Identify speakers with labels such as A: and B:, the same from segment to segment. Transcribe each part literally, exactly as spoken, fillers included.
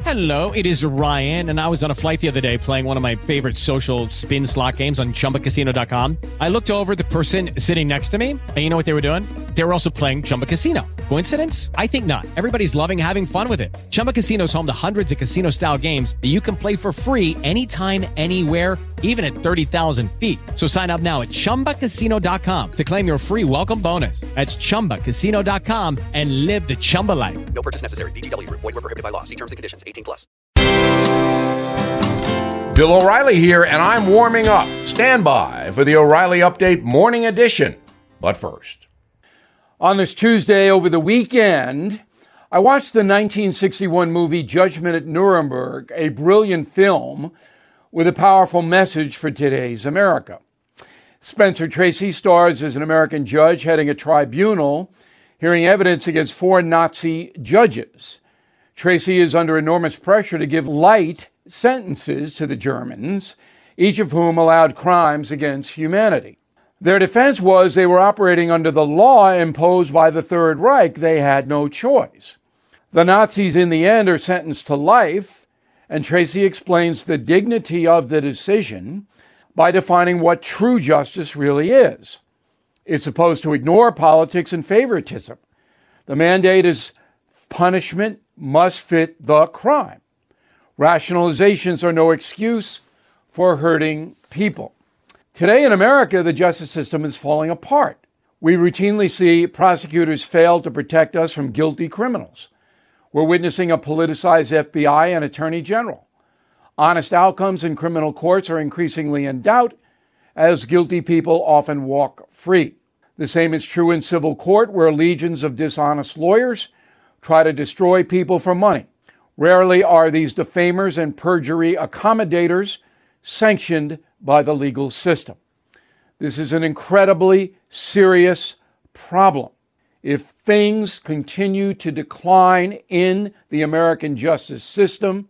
A: Hello, it is Ryan, and I was on a flight the other day playing one of my favorite social spin slot games on Chumba Casino dot com. I looked over at the person sitting next to me, and you know what they were doing? They were also playing Chumba Casino. Coincidence? I think not. Everybody's loving having fun with it. Chumba Casino is home to hundreds of casino-style games that you can play for free anytime, anywhere, even at thirty thousand feet. So sign up now at Chumba Casino dot com to claim your free welcome bonus. That's Chumba Casino dot com and live the Chumba life.
B: No purchase necessary. V G W. Void where prohibited by law. See terms and conditions. eighteen plus.
C: Bill O'Reilly here, and I'm warming up. Stand by for the O'Reilly Update Morning Edition. But first,
D: on this Tuesday over the weekend, I watched the nineteen sixty-one movie Judgment at Nuremberg, a brilliant film with a powerful message for today's America. Spencer Tracy stars as an American judge heading a tribunal, hearing evidence against four Nazi judges. Tracy is under enormous pressure to give light sentences to the Germans, each of whom allowed crimes against humanity. Their defense was they were operating under the law imposed by the Third Reich. They had no choice. The Nazis, in the end, are sentenced to life, and Tracy explains the dignity of the decision by defining what true justice really is. It's supposed to ignore politics and favoritism. The mandate is punishment must fit the crime. Rationalizations are no excuse for hurting people. Today in America, the justice system is falling apart. We routinely see prosecutors fail to protect us from guilty criminals. We're witnessing a politicized F B I and Attorney General. Honest outcomes in criminal courts are increasingly in doubt, as guilty people often walk free. The same is true in civil court, where legions of dishonest lawyers try to destroy people for money. Rarely are these defamers and perjury accommodators sanctioned by the legal system. This is an incredibly serious problem. If things continue to decline in the American justice system,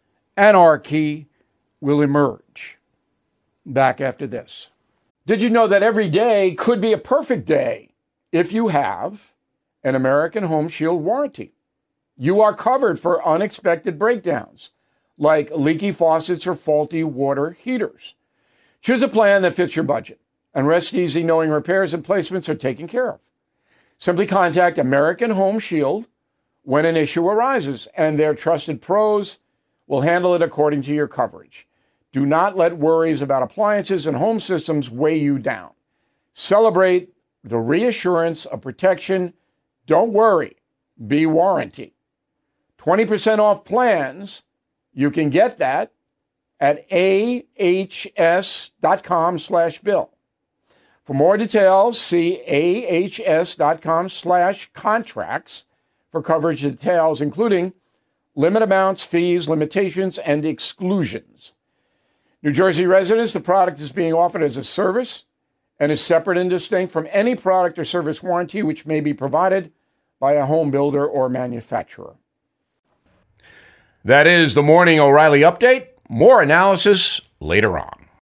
D: anarchy will emerge. Back after this. Did you know that every day could be a perfect day if you have an American Home Shield warranty? You are covered for unexpected breakdowns, like leaky faucets or faulty water heaters. Choose a plan that fits your budget, and rest easy knowing repairs and placements are taken care of. Simply contact American Home Shield when an issue arises, and their trusted pros will handle it according to your coverage. Do not let worries about appliances and home systems weigh you down. Celebrate the reassurance of protection. Don't worry, be warranty. twenty percent off plans. You can get that at ahs.com slash bill. For more details, see ahs.com slash contracts for coverage details, including limit amounts, fees, limitations, and exclusions. New Jersey residents, the product is being offered as a service and is separate and distinct from any product or service warranty which may be provided by a home builder or manufacturer.
C: that is the Morning O'Reilly Update. More analysis later on.